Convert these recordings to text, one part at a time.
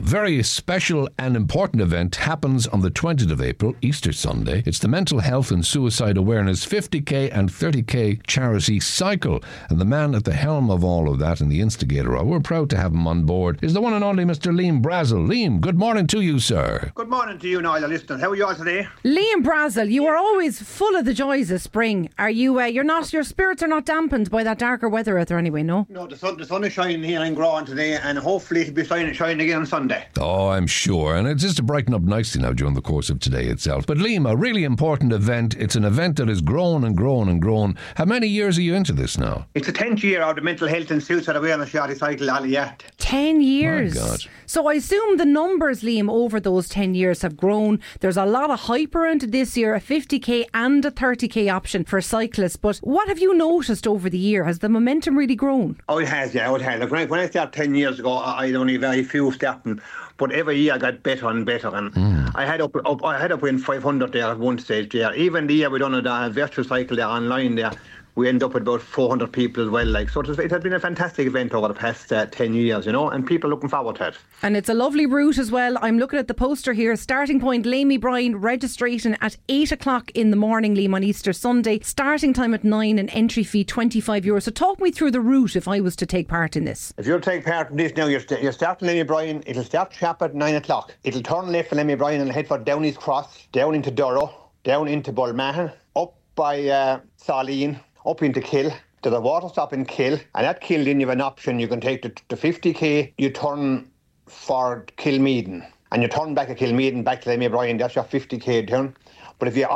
very special and important event happens on the 20th of April, Easter Sunday. It's the Mental Health and Suicide Awareness 50k and 30k charity cycle. And the man at the helm of all of that and the instigator, we're proud to have him on board, is the one and only Mr. Liam Brazel. Liam, good morning to you, sir. Good morning to you and all the listeners. How are you all today? Liam Brazel, you are always full of the joys of spring. Are you? Your spirits are not dampened by that darker weather out there anyway, no? No, the sun is shining here in Growan today, and hopefully it'll be shining again on Sunday. Oh, I'm sure. And it's just to brighten up nicely now during the course of today itself. But Liam, a really important event. It's an event that has grown and grown and grown. How many years are you into this now? It's the 10th year of the Mental Health and Suicide Awareness Charity Cycle, Aliyat. 10 years? My God. So I assume the numbers, Liam, over those 10 years have grown. There's a lot of hype around it this year, a 50k and a 30k option for cyclists. But what have you noticed over the year? Has the momentum really grown? Oh, it has, yeah, it has. Like when I started 10 years ago, I'd only very few starting. But every year I got better and better, and I had up in 500 there at one stage there. Even the year we done a virtual cycle there online there, we end up with about 400 people as well. Like, so it has been a fantastic event over the past 10 years, you know, and people are looking forward to it. And it's a lovely route as well. I'm looking at the poster here. Starting point, Lamey Bryan, registration at 8 o'clock in the morning, Liam, on Easter Sunday. Starting time at 9 and entry fee €25. So talk me through the route if I was to take part in this. If you'll take part in this now, you're starting Lamey Bryan. It'll start sharp at 9 o'clock. It'll turn left for Lamey Bryan and head for Downey's Cross, down into Durrow, down into Balmahan, up by Saline, up into Kill. There's a water stop in Kill, and at Kill then you have an option. You can take the 50k, you turn for Kilmeaden, and you turn back at Kilmeaden back to Lamey Bryan. That's your 50k turn. But if you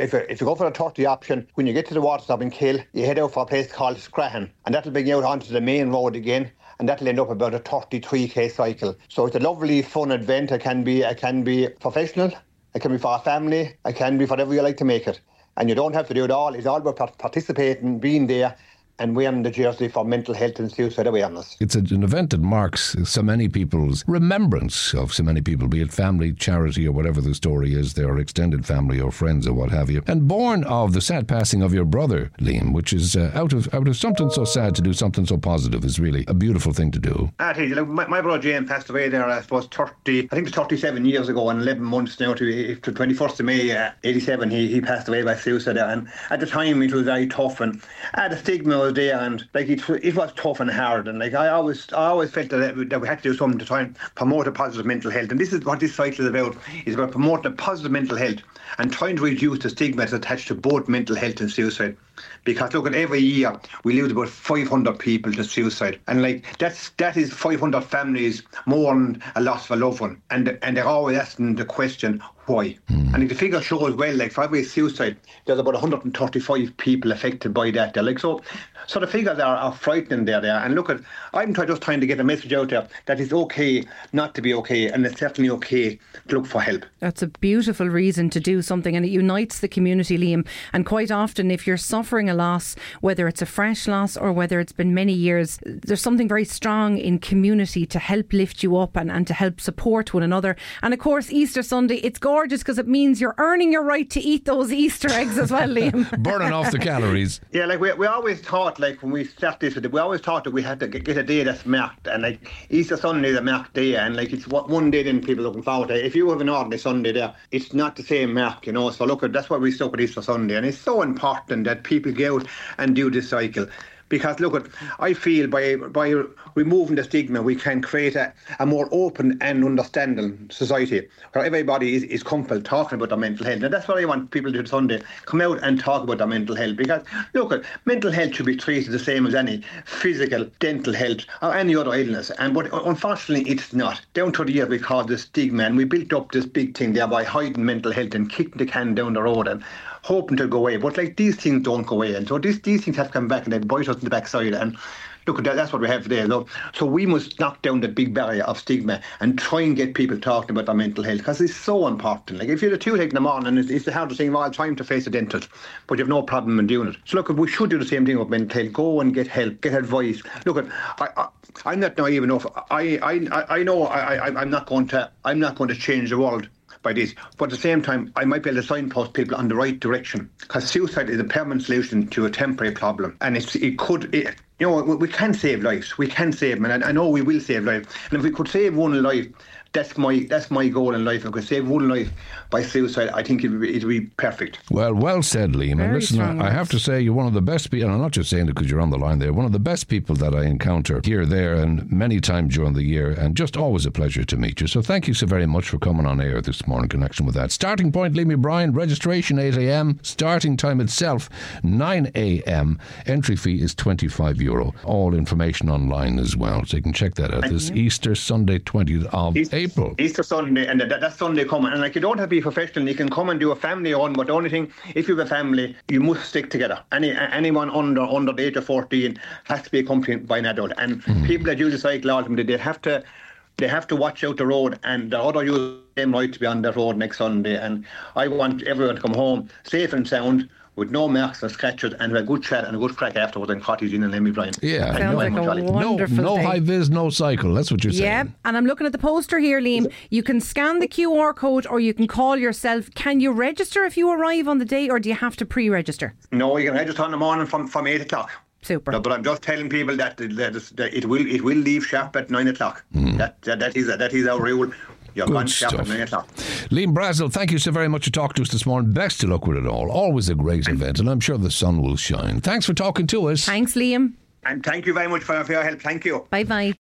go for the 30 option, when you get to the water stop in Kill, you head out for a place called Scrahan, and that'll bring you out onto the main road again, and that'll end up about a 33k cycle. So it's a lovely, fun event. It can be professional, it can be for a family, it can be for whatever you like to make it. And you don't have to do it all. It's all about participating, being there, and wearing the jersey for mental health and suicide awareness. It's an event that marks so many people's remembrance of so many people, be it family, charity, or whatever the story is, their extended family or friends or what have you. And born of the sad passing of your brother, Liam, which is out of something so sad to do something so positive is really a beautiful thing to do. My brother James passed away there, I suppose, 37 years ago, and 11 months now to 21st of May, 87, he passed away by suicide. And at the time it was very tough, and the stigma was there, and like it was tough and hard, and like I always felt that we had to do something to try and promote a positive mental health. And this is what this cycle is about promoting a positive mental health and trying to reduce the stigma that's attached to both mental health and suicide. Because look, at every year we lose about 500 people to suicide, and like that is 500 families mourn a loss of a loved one, and they're always asking the question, why? And the figure shows well, like for every suicide there's about 135 people affected by that. They're like, so the figures are frightening there. And look, I'm just trying to get a message out there that it's okay not to be okay, and it's certainly okay to look for help. That's a beautiful reason to do something, and it unites the community, Liam. And quite often if you're suffering a loss, whether it's a fresh loss or whether it's been many years, there's something very strong in community to help lift you up and to help support one another. And of course Easter Sunday, it's gorgeous because it means you're earning your right to eat those Easter eggs as well, Liam. Burning off the calories. Yeah, like we always thought, like when we started this, we always thought that we had to get a day that's marked, and like Easter Sunday is a marked day, and like it's one day then people looking forward to. If you have an ordinary Sunday there, it's not the same mark, you know. So look, that's why we stuck with Easter Sunday, and it's so important that people get out and do this cycle. Because look, I feel by removing the stigma, we can create a more open and understanding society where everybody is comfortable talking about their mental health. And that's what I want people to do Sunday. Come out and talk about their mental health. Because look, mental health should be treated the same as any physical, dental health or any other illness. But unfortunately, it's not. Down through the years, we caused this stigma, and we built up this big thing there by hiding mental health and kicking the can down the road and hoping to go away. But like these things don't go away, and so these things have to come back and they bite us in the backside. And look, that's what we have today. So we must knock down the big barrier of stigma and try and get people talking about their mental health, because it's so important. Like if you're a toothache in the morning, it's the hardest thing of all time to face a dentist, but you have no problem in doing it. So look, we should do the same thing with mental health. Go and get help, get advice. Look, I'm not naive enough. I know I'm not going to change the world by this, but at the same time I might be able to signpost people on the right direction, because suicide is a permanent solution to a temporary problem, and we can save lives. We can save them, and I know we will save lives. And if we could save one life, that's my goal in life. If I could save one life by suicide, I think it'd be perfect. Well said, Liam. And listen, I have to say you're one of the best people, and I'm not just saying it because you're on the line there, one of the best people that I encounter here, there, and many times during the year, and just always a pleasure to meet you. So thank you so very much for coming on air this morning in connection with that. Starting point, Liam O'Brien, registration 8 a.m, starting time itself 9 a.m, entry fee is €25. All information online as well, so you can check that out. This Easter Sunday, 20th of April. Easter Sunday, and that Sunday coming. And like, you don't have to be professional, you can come and do a family on, but the only thing, if you have a family, you must stick together. Anyone under the age of 14 has to be accompanied by an adult. And people that use a cycle ultimately, they have to watch out the road, and the other use the same right to be on that road next Sunday. And I want everyone to come home safe and sound, with no marks or scratches, and a good chat and a good crack afterwards in Cottage Inn and Lemmy Bryan. Yeah, sounds like a wonderful no thing. high vis, no cycle. That's what you're saying. Yeah, and I'm looking at the poster here, Liam. You can scan the QR code, or you can call yourself. Can you register if you arrive on the day, or do you have to pre-register? No, you can register in the morning from 8 o'clock. Super. No, but I'm just telling people that it will leave sharp at 9 o'clock. That is our rule. You're Good stuff. Liam Brazel, thank you so very much for talking to us this morning. Best of luck with it all. Always a great event, and I'm sure the sun will shine. Thanks for talking to us. Thanks, Liam. And thank you very much for your help. Thank you. Bye-bye.